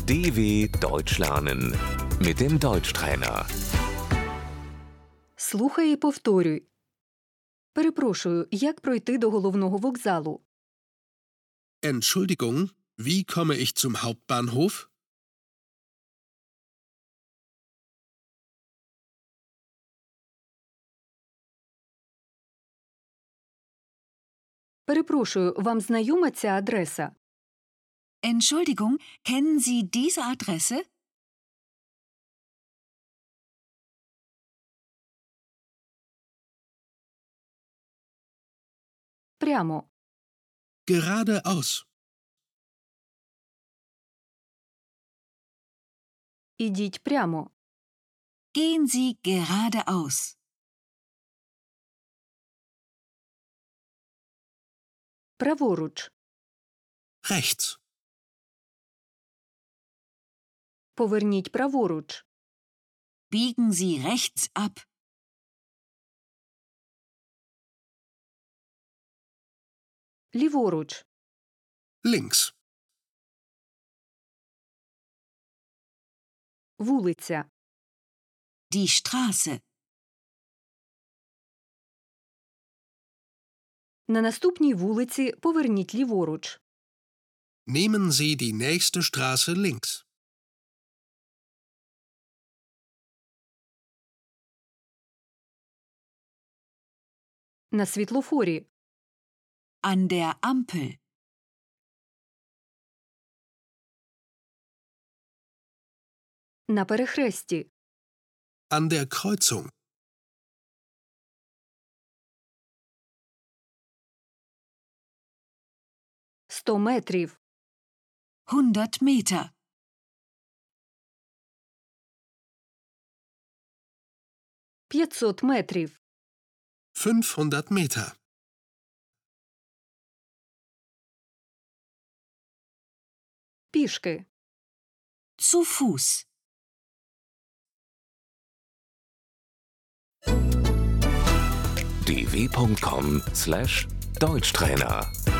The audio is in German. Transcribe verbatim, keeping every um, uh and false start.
D W Deutsch lernen mit dem Deutschtrainer. Слухай і повторюй. Перепрошую, як пройти до головного вокзалу? Entschuldigung, wie komme ich zum Hauptbahnhof? Перепрошую, вам знайома ця адреса? Entschuldigung, kennen Sie diese Adresse? Прямо. Geradeaus. Ідіть прямо. Gehen Sie geradeaus. Праворуч. Rechts. Поверніть праворуч. Biegen Sie rechts ab. Ліворуч. Links. Вулиця. Die Straße. На наступній вулиці поверніть ліворуч. Nehmen Sie die nächste Straße links. На світлофорі. An der Ampel. На перехресті. An der Kreuzung. Сто метрів. hundert Meter. П'ятсот метрів. fünfhundert Meter. Пішки. Zu Fuß. d w punkt com slash Deutschtrainer